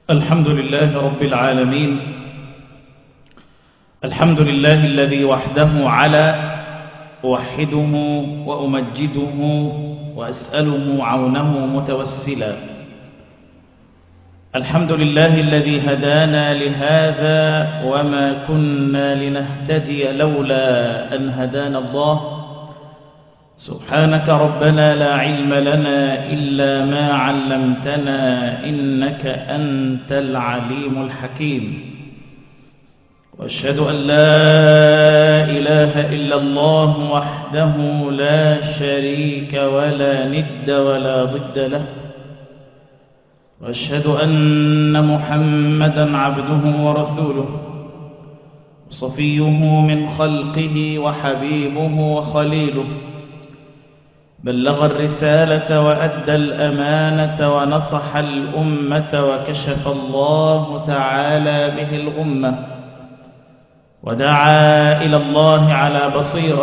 الحمد لله رب العالمين. الحمد لله الذي وحده على أوحده وأمجده وأسأله عونه متوسلا. الحمد لله الذي هدانا لهذا وما كنا لنهتدي لولا أن هدانا الله. سبحانك ربنا لا علم لنا إلا ما علمتنا إنك أنت العليم الحكيم. وأشهد أن لا إله إلا الله وحده لا شريك ولا ند ولا ضد له. وأشهد أن محمدا عبده ورسوله صفيه من خلقه وحبيبه وخليله. بلغ الرسالة وأدى الأمانة ونصح الأمة وكشف الله تعالى به الغمة ودعا إلى الله على بصيرة،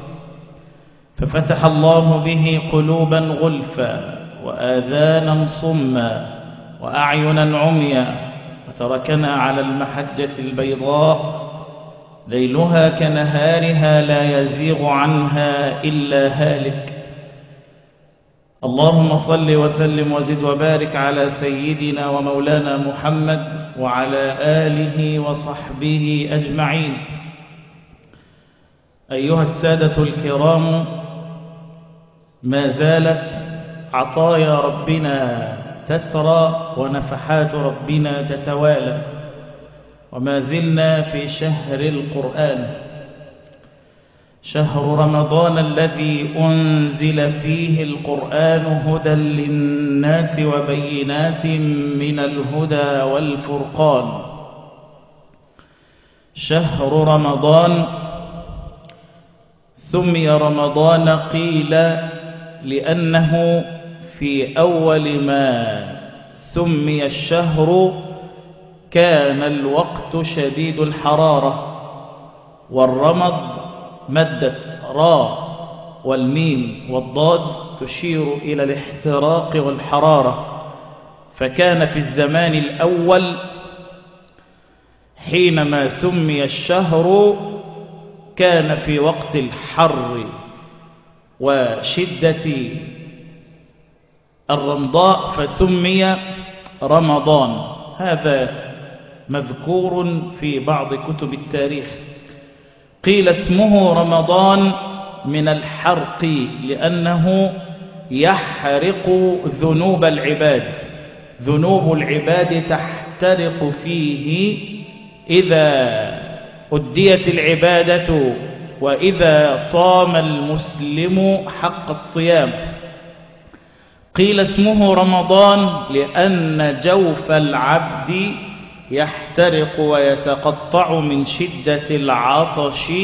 ففتح الله به قلوبا غلفا وآذانا صما وأعينا عميا، وتركنا على المحجة البيضاء ليلها كنهارها لا يزيغ عنها إلا هالك. اللهم صل وسلم وزد وبارك على سيدنا ومولانا محمد وعلى آله وصحبه أجمعين. أيها السادة الكرام، ما زالت عطايا ربنا تترى ونفحات ربنا تتوالى، وما زلنا في شهر القرآن، شهر رمضان الذي أنزل فيه القرآن هدى للناس وبينات من الهدى والفرقان. شهر رمضان سمي رمضان قيل لأنه في أول ما سمي الشهر كان الوقت شديد الحرارة، والرمض مدة راء والميم والضاد تشير إلى الاحتراق والحرارة. فكان في الزمان الأول حينما سمي الشهر كان في وقت الحر وشدة الرمضاء فسمي رمضان. هذا مذكور في بعض كتب التاريخ. قيل اسمه رمضان من الحرق لأنه يحرق ذنوب العباد، ذنوب العباد تحترق فيه إذا أديت العبادة وإذا صام المسلم حق الصيام. قيل اسمه رمضان لأن جوف العبد يحترق ويتقطع من شدة العطش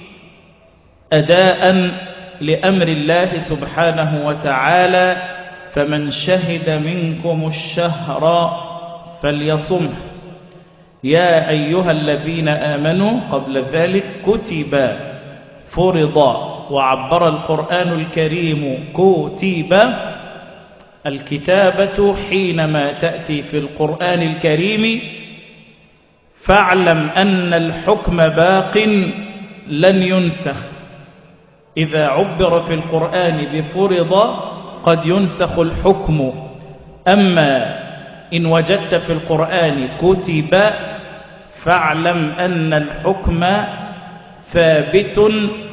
أداء لأمر الله سبحانه وتعالى. فمن شهد منكم الشهر فليصمه. يا أيها الذين آمنوا قبل ذلك كتب فرض، وعبر القرآن الكريم كتب. الكتابة حينما تأتي في القرآن الكريم فاعلم أن الحكم باق لن ينسخ. إذا عبر في القرآن بفرض قد ينسخ الحكم، أما إن وجدت في القرآن كتب فاعلم أن الحكم ثابت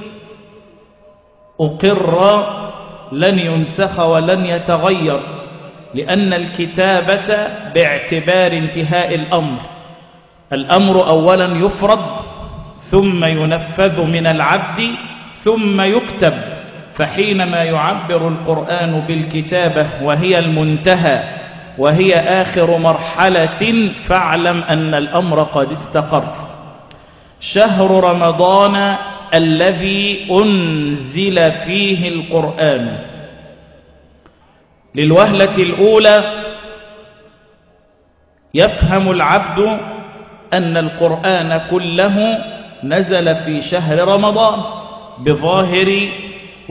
أقر لن ينسخ ولن يتغير، لأن الكتابة باعتبار انتهاء الأمر. الأمر أولا يفرض ثم ينفذ من العبد ثم يكتب. فحينما يعبر القرآن بالكتابة وهي المنتهى وهي آخر مرحلة فاعلم أن الأمر قد استقر. شهر رمضان الذي أنزل فيه القرآن. للوهلة الأولى يفهم العبد أن القرآن كله نزل في شهر رمضان بظاهر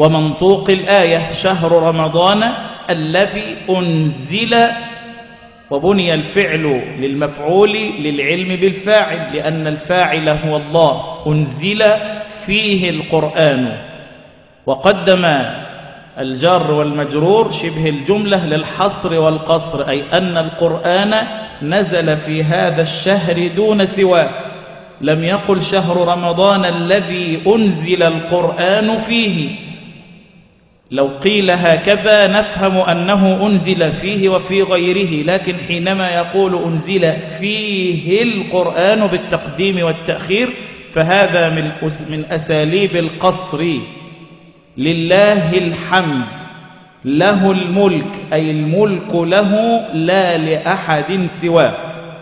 ومنطوق الآية، شهر رمضان الذي أنزل وبني الفعل للمفعول للعلم بالفاعل، لأن الفاعل هو الله. أنزل فيه القرآن، وقدم الجار والمجرور شبه الجملة للحصر والقصر، أي أن القرآن نزل في هذا الشهر دون سواه. لم يقل شهر رمضان الذي أنزل القرآن فيه. لو قيل هكذا نفهم أنه أنزل فيه وفي غيره، لكن حينما يقول أنزل فيه القرآن بالتقديم والتأخير فهذا من أساليب القصر. لله الحمد، له الملك، أي الملك له لا لأحد سواه.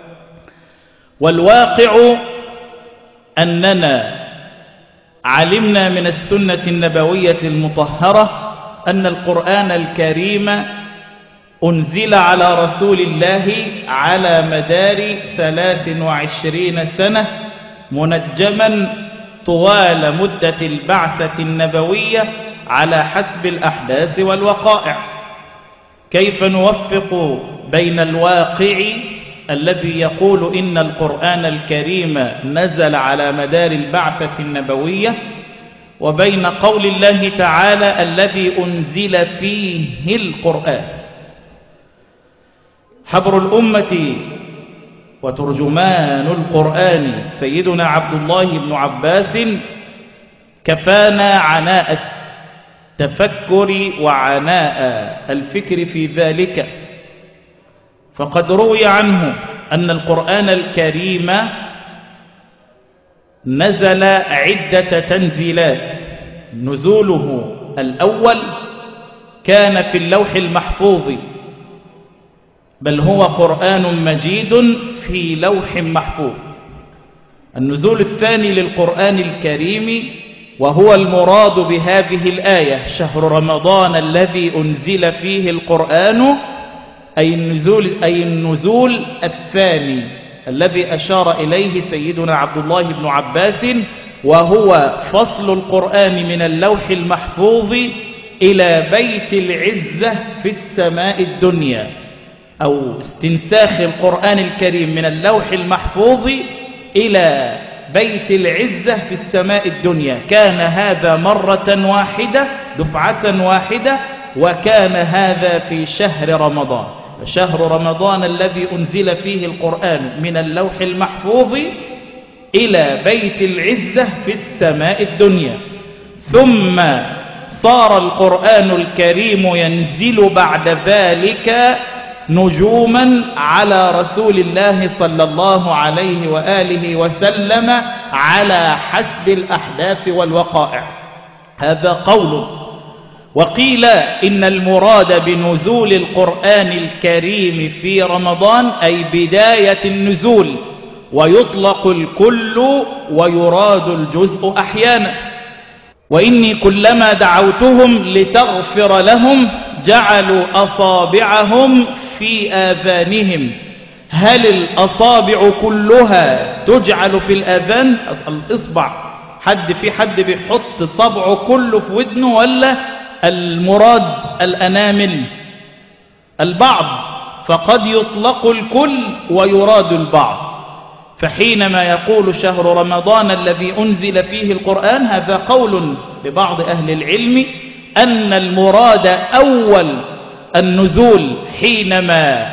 والواقع أننا علمنا من السنة النبوية المطهرة أن القرآن الكريم أنزل على رسول الله على مدار 23 سنة منجما طوال مدة البعثة النبوية على حسب الأحداث والوقائع. كيف نوفق بين الواقع الذي يقول إن القرآن الكريم نزل على مدار البعثة النبوية وبين قول الله تعالى الذي أنزل فيه القرآن؟ حبر الأمة وترجمان القرآن سيدنا عبد الله بن عباس كفانا عناء التفكر وعناء الفكر في ذلك، فقد روي عنه أن القرآن الكريم نزل عدة تنزيلات. نزوله الأول كان في اللوح المحفوظ، بل هو قرآن مجيد في لوح محفوظ. النزول الثاني للقرآن الكريم وهو المراد بهذه الآية شهر رمضان الذي أنزل فيه القرآن، أي النزول الثاني الذي أشار إليه سيدنا عبد الله بن عباس، وهو فصل القرآن من اللوح المحفوظ إلى بيت العزة في السماء الدنيا، أو استنساخ القرآن الكريم من اللوح المحفوظ إلى بيت العزة في السماء الدنيا. كان هذا مرة واحدة، دفعة واحدة، وكان هذا في شهر رمضان. شهر رمضان الذي أنزل فيه القرآن من اللوح المحفوظ إلى بيت العزة في السماء الدنيا. ثم صار القرآن الكريم ينزل بعد ذلك نجوما على رسول الله صلى الله عليه وآله وسلم على حسب الأحداث والوقائع. هذا قول. وقيل إن المراد بنزول القرآن الكريم في رمضان أي بداية النزول، ويطلق الكل ويراد الجزء أحيانا. وإني كلما دعوتهم لتغفر لهم جعلوا أصابعهم في آذانهم. هل الأصابع كلها تجعل في الآذان؟ الإصبع حد بيحط صبعه كله في ودنه، ولا المراد الأنامل؟ البعض، فقد يطلق الكل ويراد البعض. فحينما يقول شهر رمضان الذي أنزل فيه القرآن، هذا قول لبعض أهل العلم أن المراد أول النزول حينما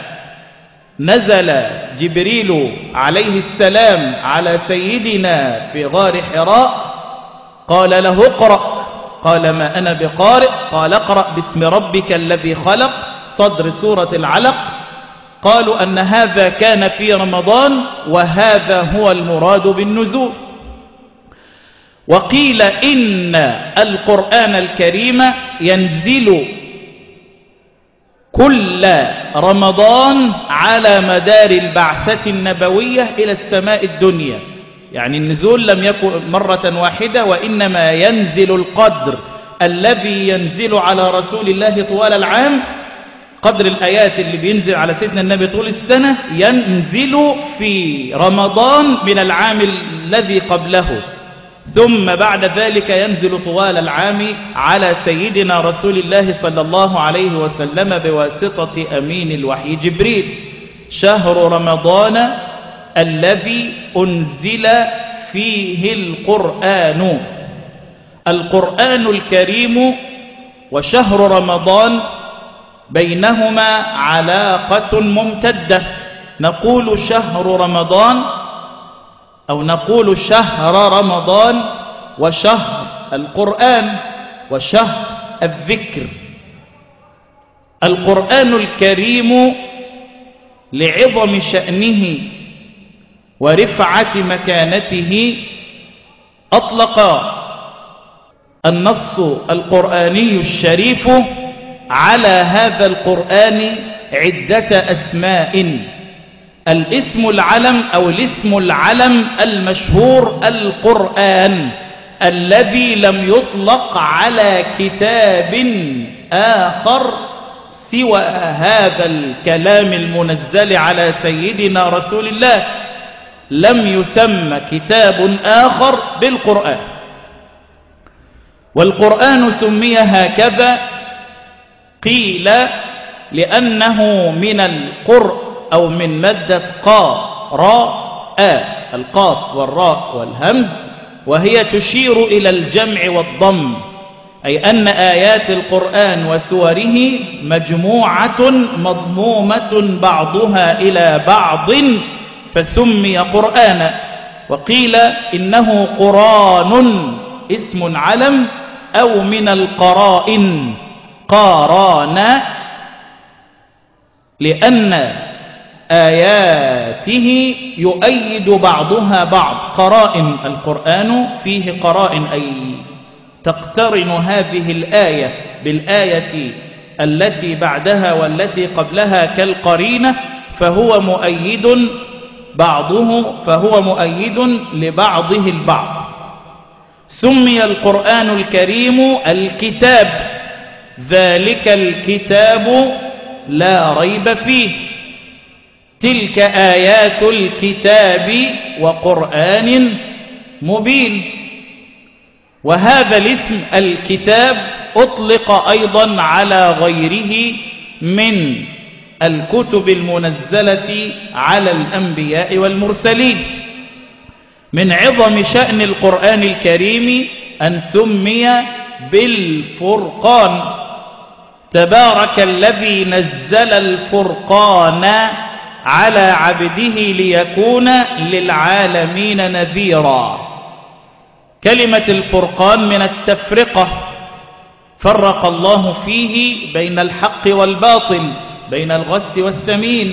نزل جبريل عليه السلام على سيدنا في غار حراء قال له اقرأ، قال ما أنا بقارئ، قال اقرأ باسم ربك الذي خلق، صدر سورة العلق. قالوا أن هذا كان في رمضان، وهذا هو المراد بالنزول. وقيل إن القرآن الكريم ينزل كل رمضان على مدار البعثة النبوية إلى السماء الدنيا، يعني النزول لم يكن مرة واحدة، وإنما ينزل القدر الذي ينزل على رسول الله طوال العام، قدر الآيات اللي بينزل على سيدنا النبي طول السنة ينزل في رمضان من العام الذي قبله، ثم بعد ذلك ينزل طوال العام على سيدنا رسول الله صلى الله عليه وسلم بواسطة أمين الوحي جبريل. شهر رمضان الذي أنزل فيه القرآن. القرآن الكريم وشهر رمضان بينهما علاقة ممتدة. نقول شهر رمضان أو نقول شهر رمضان وشهر القرآن وشهر الذكر. القرآن الكريم لعظم شأنه ورفعة مكانته أطلق النص القرآني الشريف على هذا القرآن عدة أسماء. الاسم العلم أو الاسم العلم المشهور القرآن، الذي لم يطلق على كتاب آخر سوى هذا الكلام المنزل على سيدنا رسول الله. لم يسمى كتاب آخر بالقرآن. والقرآن سمي هكذا قيل لأنه من القرء أو من مادة قاء القاف والراء والهمز، وهي تشير إلى الجمع والضم، أي أن آيات القرآن وسوره مجموعة مضمومة بعضها إلى بعض فسمي قرآنا. وقيل إنه قرآن اسم علم أو من القرائن قاران، لأن آياته يؤيد بعضها بعض. قرائن القرآن فيه قرائن، أي تقترن هذه الآية بالآية التي بعدها والتي قبلها كالقرينة، فهو مؤيد لبعضه البعض. سمي القرآن الكريم الكتاب، ذلك الكتاب لا ريب فيه. تلك آيات الكتاب وقرآن مبين. وهذا الاسم الكتاب أطلق أيضا على غيره من الكتب المنزلة على الأنبياء والمرسلين. من عظم شأن القرآن الكريم أن سمي بالفرقان. تبارك الذي نزل الفرقان على عبده ليكون للعالمين نذيرا. كلمة الفرقان من التفرقة، فرق الله فيه بين الحق والباطل، بين الغث والثمين،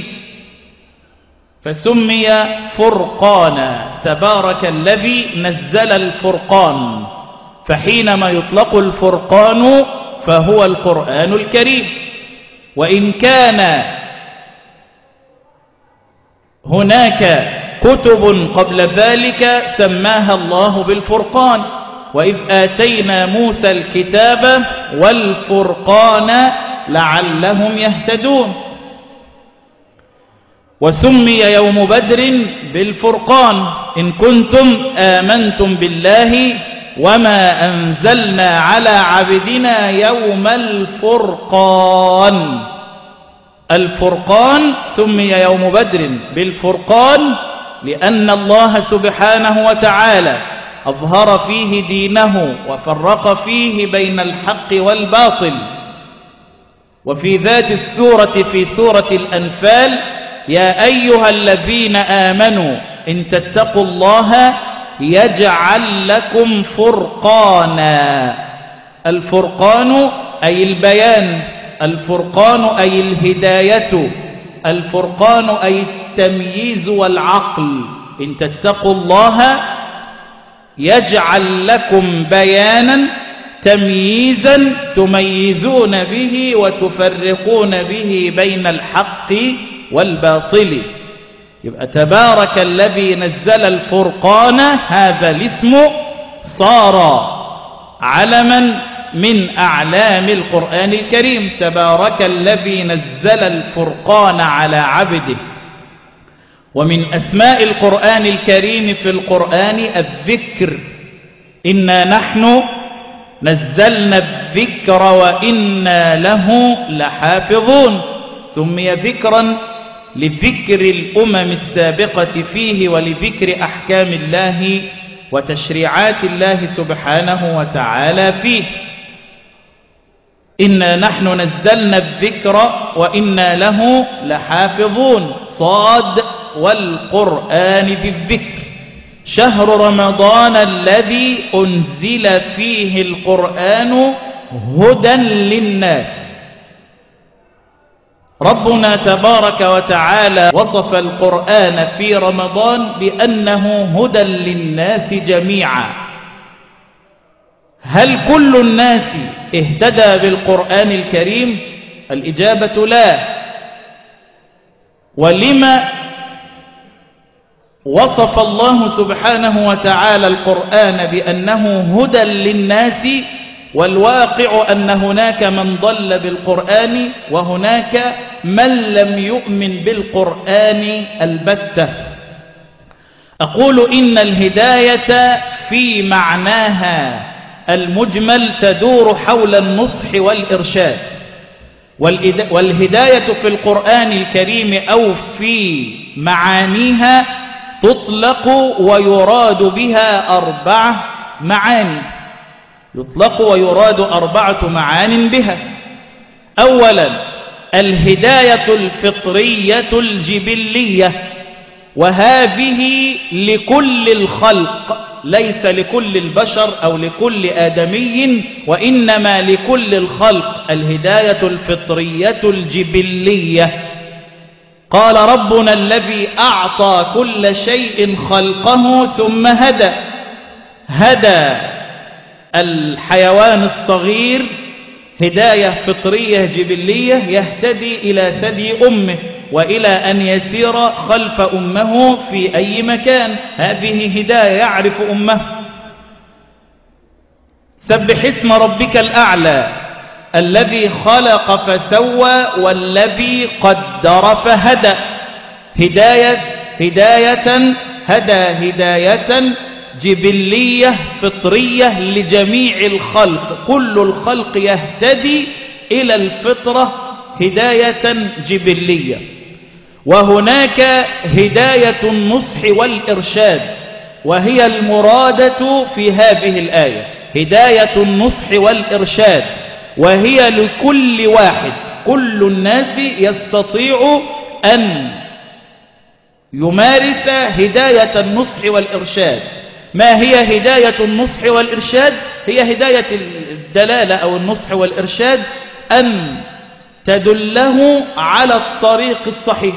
فسمي فرقانا. تبارك الذي نزل الفرقان. فحينما يطلق الفرقان فهو القرآن الكريم. وإن كان هناك كتب قبل ذلك سماها الله بالفرقان، وإذ آتينا موسى الكتاب والفرقان لعلهم يهتدون. وسمي يوم بدر بالفرقان، إن كنتم آمنتم بالله وما أنزلنا على عبدنا يوم الفرقان. الفرقان سمي يوم بدر بالفرقان لأن الله سبحانه وتعالى أظهر فيه دينه وفرق فيه بين الحق والباطل. وفي ذات السورة في سورة الأنفال: يا أيها الذين آمنوا إن تتقوا الله يجعل لكم فرقانا. الفرقان أي البيان، الفرقان أي الهداية، الفرقان أي التمييز والعقل. إن تتقوا الله يجعل لكم بيانا تمييزا تميزون به وتفرقون به بين الحق والباطل. يبقى تبارك الذي نزل الفرقان، هذا الاسم صار علما من أعلام القرآن الكريم. تبارك الذي نزل الفرقان على عبده. ومن أسماء القرآن الكريم في القرآن الذكر. إنا نحن نزلنا الذكر وإنا له لحافظون. سمي ذكرا لذكر الأمم السابقة فيه ولذكر أحكام الله وتشريعات الله سبحانه وتعالى فيه. إنا نحن نزلنا الذكر وإنا له لحافظون. صاد والقرآن ذي الذكر. شهر رمضان الذي أنزل فيه القرآن هدى للناس. ربنا تبارك وتعالى وصف القرآن في رمضان بأنه هدى للناس جميعا. هل كل الناس اهتدى بالقرآن الكريم؟ الإجابة لا. ولما وصف الله سبحانه وتعالى القرآن بأنه هدى للناس والواقع أن هناك من ضل بالقرآن وهناك من لم يؤمن بالقرآن البتة؟ أقول إن الهداية في معناها المجمل تدور حول النصح والإرشاد. والهداية في القرآن الكريم أو في معانيها تطلق ويراد بها 4 معاني. يطلق ويراد 4 معان بها. أولا الهداية الفطرية الجبلية، وهذه لكل الخلق، ليس لكل البشر أو لكل آدمي، وإنما لكل الخلق. الهداية الفطرية الجبلية. قال ربنا الذي أعطى كل شيء خلقه ثم هدى. هدى الحيوان الصغير هداية فطرية جبلية، يهتدي إلى ثدي أمه وإلى أن يسير خلف أمه في أي مكان. هذه هداية، يعرف أمه. سبح اسم ربك الأعلى الذي خلق فسوى والذي قدر فهدى. هداية هدى هداية جبلية فطرية لجميع الخلق. كل الخلق يهتدي إلى الفطرة هداية جبلية. وهناك هداية النصح والإرشاد، وهي المرادة في هذه الآية. هداية النصح والإرشاد، وهي لكل واحد. كل الناس يستطيع أن يمارس هداية النصح والإرشاد. ما هي هداية النصح والإرشاد؟ هي هداية الدلالة أو النصح والإرشاد أن تدله على الطريق الصحيح،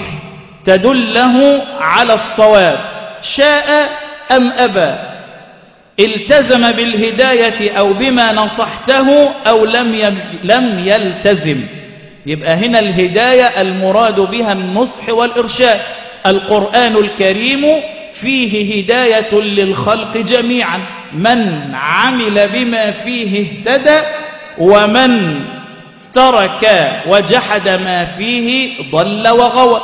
تدله على الصواب، شاء أم أبى، التزم بالهداية أو بما نصحته أو لم يلتزم. يبقى هنا الهداية المراد بها النصح والإرشاد. القرآن الكريم فيه هداية للخلق جميعا. من عمل بما فيه اهتدى، ومن ترك وجحد ما فيه ضل وغوى.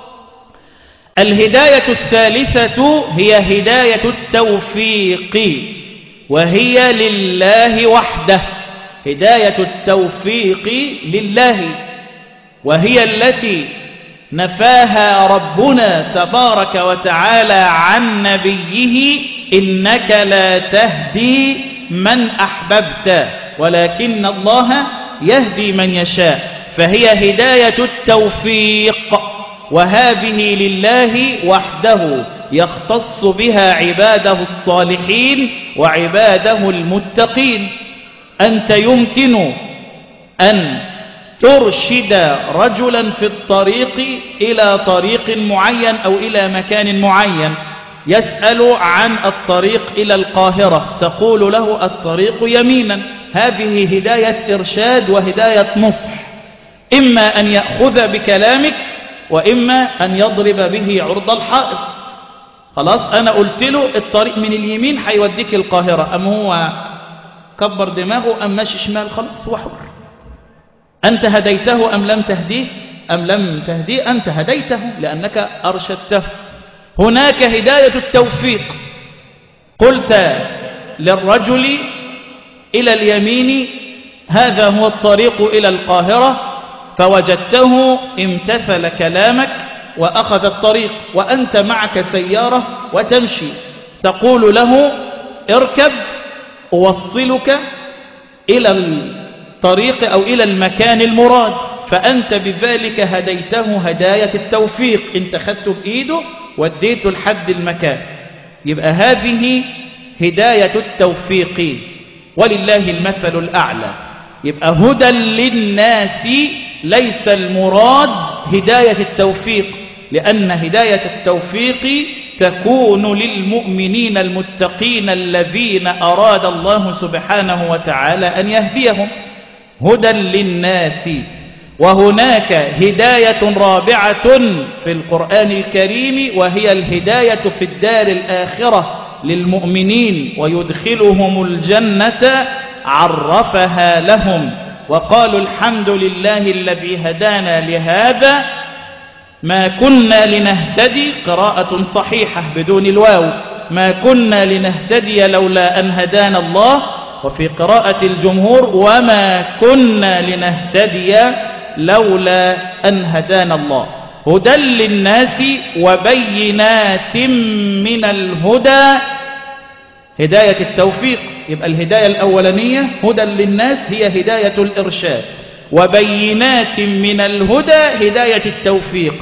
الهداية الثالثة هي هداية التوفيق، وهي لله وحده. هداية التوفيق لله، وهي التي نفاها ربنا تبارك وتعالى عن نبيه: إنك لا تهدي من أحببت ولكن الله يهدي من يشاء. فهي هداية التوفيق، وهذه لله وحده، يختص بها عباده الصالحين وعباده المتقين. أنت يمكن أن ترشد رجلا في الطريق إلى طريق معين أو إلى مكان معين، يسأل عن الطريق إلى القاهرة، تقول له الطريق يمينا. هذه هداية إرشاد وهداية نصح. إما أن يأخذ بكلامك وإما أن يضرب به عرض الحائط. خلاص أنا قلت له الطريق من اليمين هيوديك القاهرة، أم هو كبر دماغه أم ماشي شمال؟ خلاص هو حر. أنت هديته أم لم تهديه؟ أم لم تهديه؟ أنت هديته لأنك أرشدته. هناك هداية التوفيق. قلت للرجل إلى اليمين هذا هو الطريق إلى القاهرة، فوجدته امتثل كلامك وأخذ الطريق، وأنت معك سيارة وتمشي، تقول له اركب أوصلك إلى الطريق أو إلى المكان المراد، فأنت بذلك هديته هداية التوفيق، انت خدته بإيده وديته لحد المكان، يبقى هذه هداية التوفيق، ولله المثل الأعلى. يبقى هدى للناس ليس المراد هداية التوفيق، لأن هداية التوفيق تكون للمؤمنين المتقين الذين أراد الله سبحانه وتعالى أن يهديهم، هدى للناس. وهناك هداية رابعة في القرآن الكريم، وهي الهداية في الدار الآخرة للمؤمنين ويدخلهم الجنة عرفها لهم، وقالوا الحمد لله الذي هدانا لهذا ما كنا لنهتدي، قراءة صحيحة بدون الواو، ما كنا لنهتدي لولا أن هدانا الله، وفي قراءة الجمهور وما كنا لنهتدي لولا أن هدانا الله. هدى للناس وبينات من الهدى، هداية التوفيق. يبقى الهداية الأولانية هدى للناس هي هداية الإرشاد، وبينات من الهدى هداية التوفيق،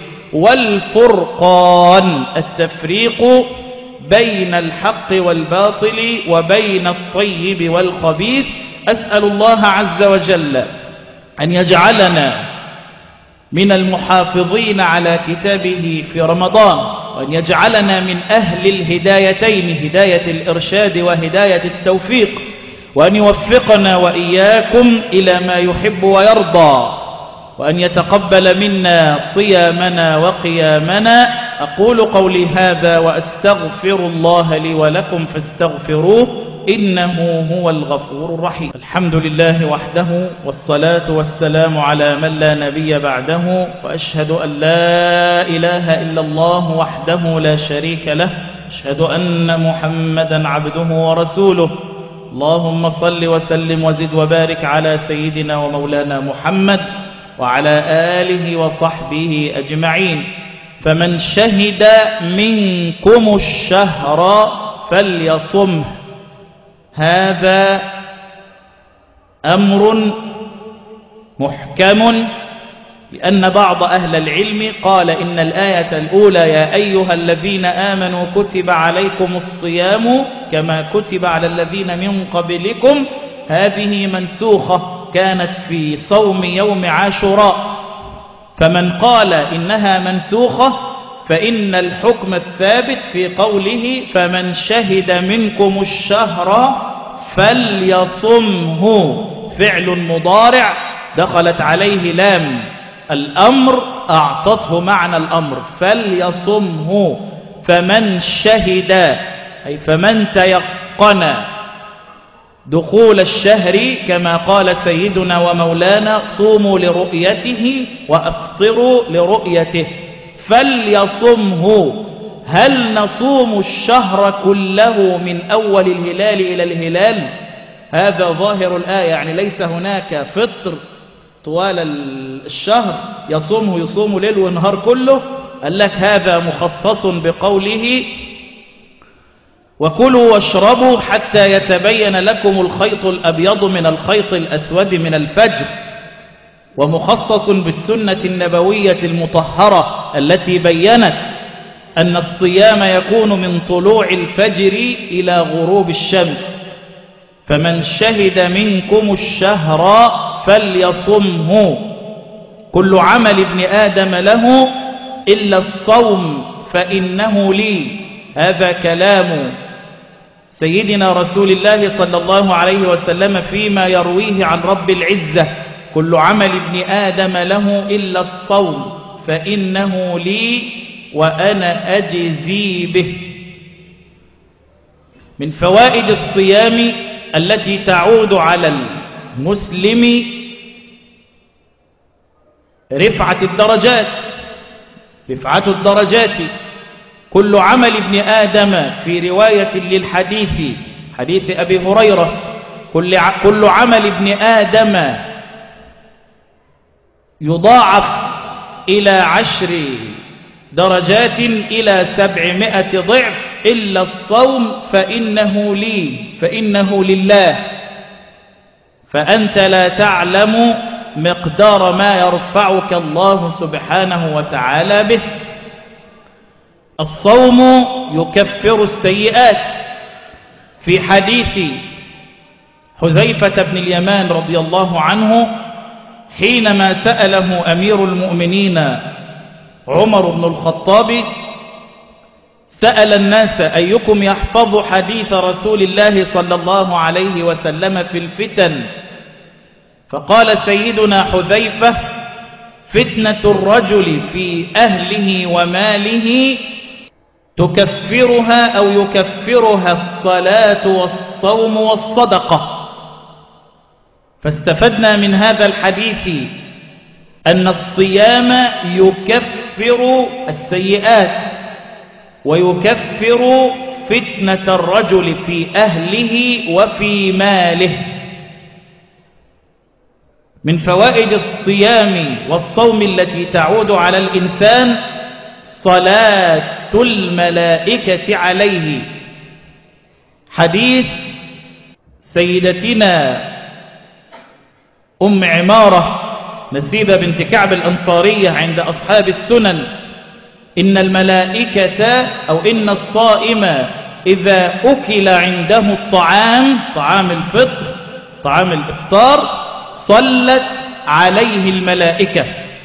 والفرقان التفريق بين الحق والباطل وبين الطيب والخبيث. أسأل الله عز وجل أن يجعلنا من المحافظين على كتابه في رمضان، وأن يجعلنا من أهل الهدايتين، هداية الإرشاد وهداية التوفيق، وأن يوفقنا وإياكم إلى ما يحب ويرضى، وأن يتقبل منا صيامنا وقيامنا. أقول قولي هذا وأستغفر الله لي ولكم فاستغفروه إنه هو الغفور الرحيم. الحمد لله وحده، والصلاة والسلام على من لا نبي بعده، وأشهد أن لا إله إلا الله وحده لا شريك له، أشهد أن محمدا عبده ورسوله. اللهم صل وسلم وزد وبارك على سيدنا ومولانا محمد وعلى آله وصحبه أجمعين. فمن شهد منكم الشهر فليصمه، هذا أمر محكم، لأن بعض أهل العلم قال إن الآية الأولى يا أيها الذين آمنوا كتب عليكم الصيام كما كتب على الذين من قبلكم، هذه منسوخة، كانت في صوم يوم عاشوراء، فمن قال إنها منسوخة فإن الحكم الثابت في قوله فمن شهد منكم الشهر فليصمه، فعل مضارع دخلت عليه لام الأمر أعطته معنى الأمر، فليصمه. فمن شهد أي فمن تيقن دخول الشهر، كما قال سيدنا ومولانا صوموا لرؤيته وأفطروا لرؤيته، فليصمه. هل نصوم الشهر كله من أول الهلال إلى الهلال؟ هذا ظاهر الآية، يعني ليس هناك فطر طوال الشهر يصوم ليل ونهار كله. قال لك هذا مخصص بقوله وكلوا واشربوا حتى يتبين لكم الخيط الأبيض من الخيط الأسود من الفجر، ومخصص بالسنة النبوية المطهرة التي بيّنت أن الصيام يكون من طلوع الفجر إلى غروب الشمس. فمن شهد منكم الشهر فليصمه. كل عمل ابن آدم له إلا الصوم فإنه لي، هذا كلام سيدنا رسول الله صلى الله عليه وسلم فيما يرويه عن رب العزة، كل عمل ابن آدم له إلا الصوم فإنه لي وأنا أجزي به. من فوائد الصيام التي تعود على المسلم رفعة الدرجات، رفعة الدرجات. كل عمل ابن آدم في رواية للحديث، حديث أبي هريرة، كل عمل ابن آدم يضاعف إلى 10 درجات إلى 700 ضعف إلا الصوم فإنه لله، فأنت لا تعلم مقدار ما يرفعك الله سبحانه وتعالى به. الصوم يكفر السيئات. في حديث حذيفة بن اليمان رضي الله عنه حينما سأله أمير المؤمنين عمر بن الخطاب، سأل الناس أيكم يحفظ حديث رسول الله صلى الله عليه وسلم في الفتن، فقال سيدنا حذيفة: فتنة الرجل في أهله وماله تكفرها أو يكفرها الصلاة والصوم والصدقة. فاستفدنا من هذا الحديث أن الصيام يكفر السيئات ويكفر فتنة الرجل في أهله وفي ماله. من فوائد الصيام والصوم التي تعود على الإنسان صلاة الملائكة عليه. حديث سيدتنا أم عمارة نسيبة بنت كعب الأنصارية عند أصحاب السنن: إن الملائكة أو إن الصائم إذا أكل عنده الطعام، طعام الفطر، طعام الإفطار، صلت عليه الملائكة.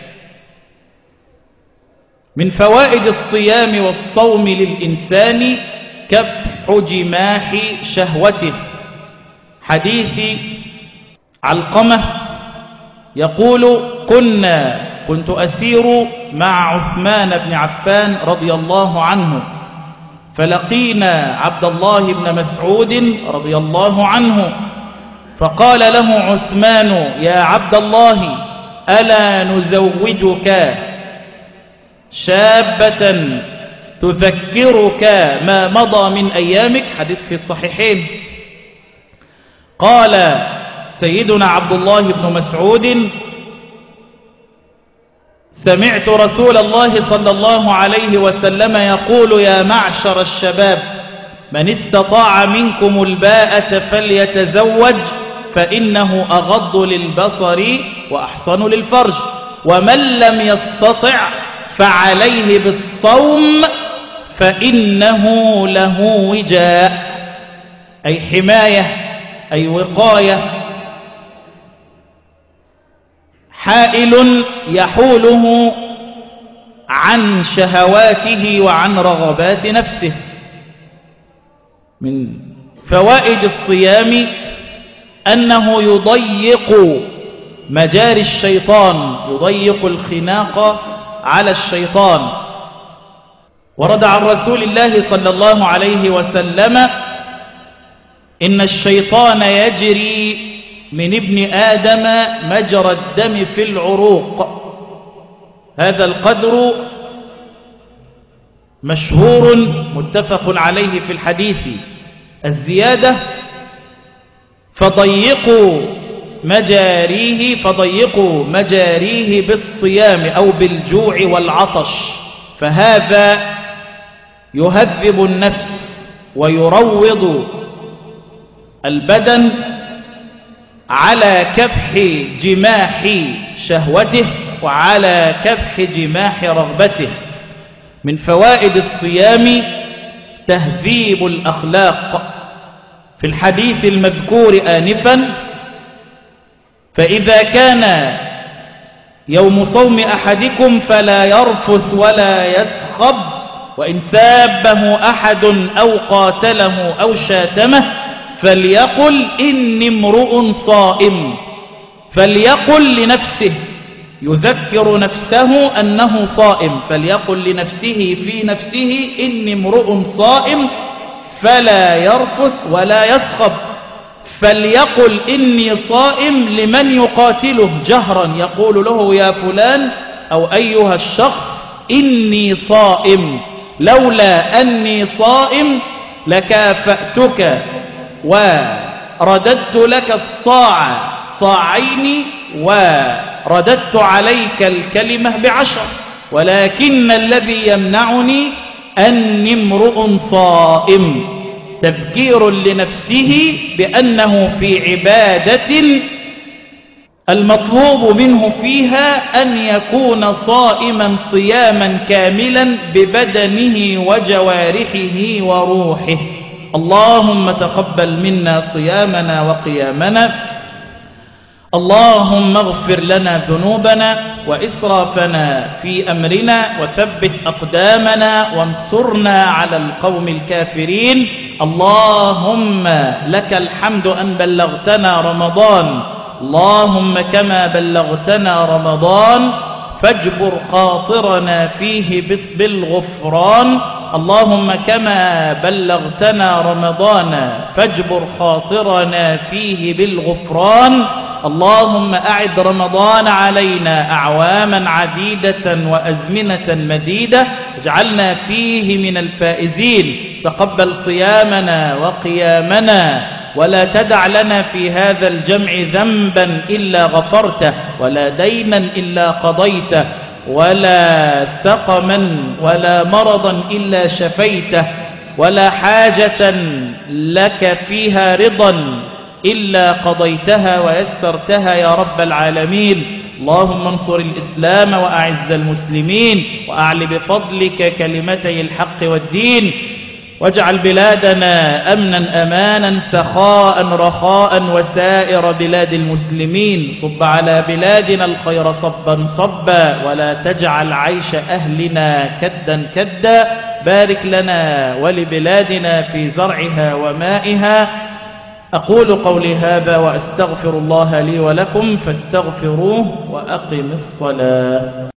من فوائد الصيام والصوم للإنسان كبح جماح شهوته. حديث علقمة يقول: كنت أسير مع عثمان بن عفان رضي الله عنه، فلقينا عبد الله بن مسعود رضي الله عنه، فقال له عثمان: يا عبد الله، ألا نزوجك شابة تذكرك ما مضى من أيامك؟ حديث في الصحيحين. قال سيدنا عبد الله بن مسعود: سمعت رسول الله صلى الله عليه وسلم يقول: يا معشر الشباب، من استطاع منكم الباءة فليتزوج، فإنه أغض للبصر وأحصن للفرج، ومن لم يستطع فعليه بالصوم فإنه له وجاء، أي حماية، أي وقاية، حائل يحوله عن شهواته وعن رغبات نفسه. من فوائد الصيام أنه يضيق مجاري الشيطان، يضيق الخناق على الشيطان. ورد عن رسول الله صلى الله عليه وسلم: إن الشيطان يجري من ابن آدم مجرى الدم في العروق. هذا القدر مشهور متفق عليه في الحديث. الزيادة: فضيقوا مجاريه بالصيام أو بالجوع والعطش، فهذا يهذب النفس ويروض البدن على كبح جماح شهوته وعلى كبح جماح رغبته. من فوائد الصيام تهذيب الأخلاق. في الحديث المذكور آنفا: فإذا كان يوم صوم أحدكم فلا يرفث ولا يسخب، وإن سابه أحد أو قاتله أو شاتمه فليقل إني امرؤ صائم. فليقل لنفسه، يذكر نفسه أنه صائم، فليقل لنفسه في نفسه إني امرؤ صائم، فلا يرفث ولا يسخب. فليقل إني صائم لمن يقاتله جهرا، يقول له: يا فلان أو أيها الشخص إني صائم، لولا أني صائم لكافأتك ورددت لك الصاع صاعين ورددت عليك الكلمة ب10. ولكن الذي يمنعني أني امرؤ صائم، تذكير لنفسه بأنه في عبادة المطلوب منه فيها أن يكون صائما صياما كاملا ببدنه وجوارحه وروحه. اللهم تقبل منا صيامنا وقيامنا، اللهم اغفر لنا ذنوبنا وإسرافنا في أمرنا وثبت أقدامنا وانصرنا على القوم الكافرين. اللهم لك الحمد أن بلغتنا رمضان، اللهم كما بلغتنا رمضان فاجبر خاطرنا فيه بالغفران. اللهم كما بلغتنا رمضان فاجبر خاطرنا فيه بالغفران. اللهم أعد رمضان علينا أعواما عديدة وأزمنة مديدة، اجعلنا فيه من الفائزين. تقبل صيامنا وقيامنا، ولا تدع لنا في هذا الجمع ذنبا إلا غفرته، ولا دينا إلا قضيته، ولا سقما ولا مرضا إلا شفيته، ولا حاجة لك فيها رضا إلا قضيتها ويسرتها يا رب العالمين. اللهم انصر الإسلام وأعز المسلمين، وأعل بفضلك كلمتي الحق والدين، واجعل بلادنا أمنا أمانا سخاء رخاء وسائر بلاد المسلمين. صب على بلادنا الخير صبا صبا، ولا تجعل عيش أهلنا كدا كدا. بارك لنا ولبلادنا في زرعها ومائها. أقول قولي هذا وأستغفر الله لي ولكم فاستغفروه وأقم الصلاة.